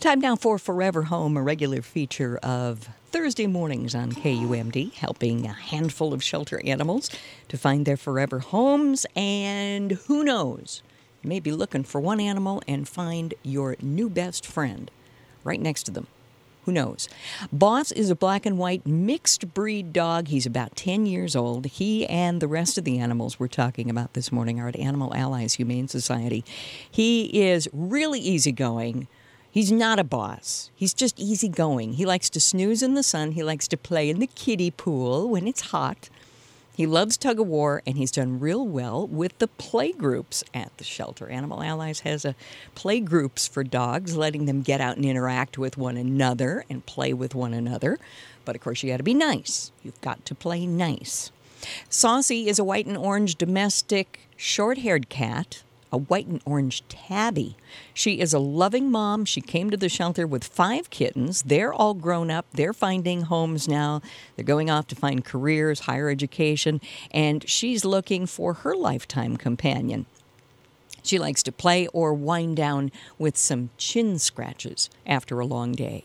Time now for Forever Home, a regular feature of Thursday mornings on KUMD, helping a handful of shelter animals to find their forever homes. And who knows, you may be looking for one animal and find your new best friend right next to them. Who knows? Boss is a black and white mixed breed dog. He's about 10 years old. He and the rest of the animals we're talking about this morning are at Animal Allies Humane Society. He is really easygoing. He's not a boss. He's just easygoing. He likes to snooze in the sun. He likes to play in the kiddie pool when it's hot. He loves tug-of-war, and he's done real well with the play groups at the shelter. Animal Allies has a play groups for dogs, letting them get out and interact with one another and play with one another. But, of course, you got to be nice. You've got to play nice. Saucy is a white and orange domestic short-haired cat, a white and orange tabby. She is a loving mom. She came to the shelter with 5 kittens. They're all grown up. They're finding homes now. They're going off to find careers, higher education, and she's looking for her lifetime companion. She likes to play or wind down with some chin scratches after a long day.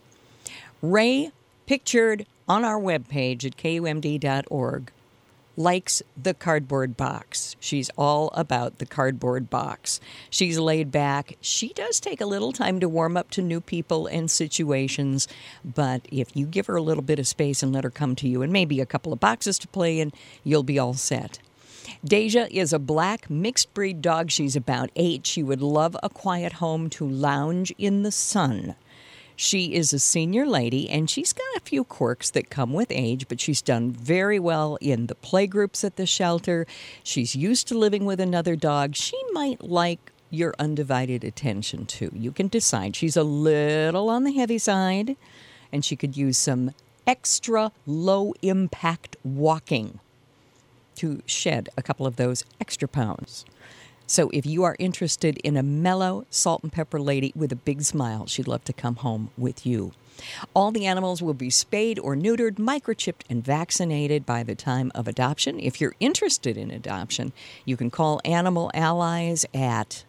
Ray, pictured on our webpage at kumd.org, likes the cardboard box. She's all about the cardboard box. She's laid back. She does take a little time to warm up to new people and situations, but if you give her a little bit of space and let her come to you and maybe a couple of boxes to play in, you'll be all set. Deja is a black mixed breed dog. She's about 8. She would love a quiet home to lounge in the sun. She is a senior lady, and she's got a few quirks that come with age, but she's done very well in the play groups at the shelter. She's used to living with another dog. She might like your undivided attention, too. You can decide. She's a little on the heavy side, and she could use some extra low-impact walking to shed a couple of those extra pounds. So if you are interested in a mellow salt and pepper lady with a big smile, she'd love to come home with you. All the animals will be spayed or neutered, microchipped, and vaccinated by the time of adoption. If you're interested in adoption, you can call Animal Allies at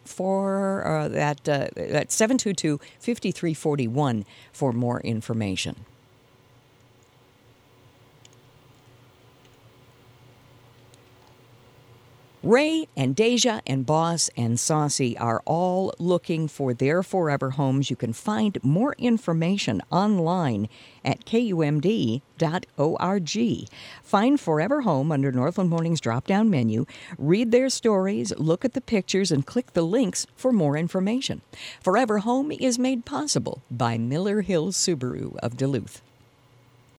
722-5341 for more information. Ray and Deja and Boss and Saucy are all looking for their forever homes. You can find more information online at kumd.org. Find Forever Home under Northland Morning's drop-down menu. Read their stories, look at the pictures, and click the links for more information. Forever Home is made possible by Miller Hill Subaru of Duluth.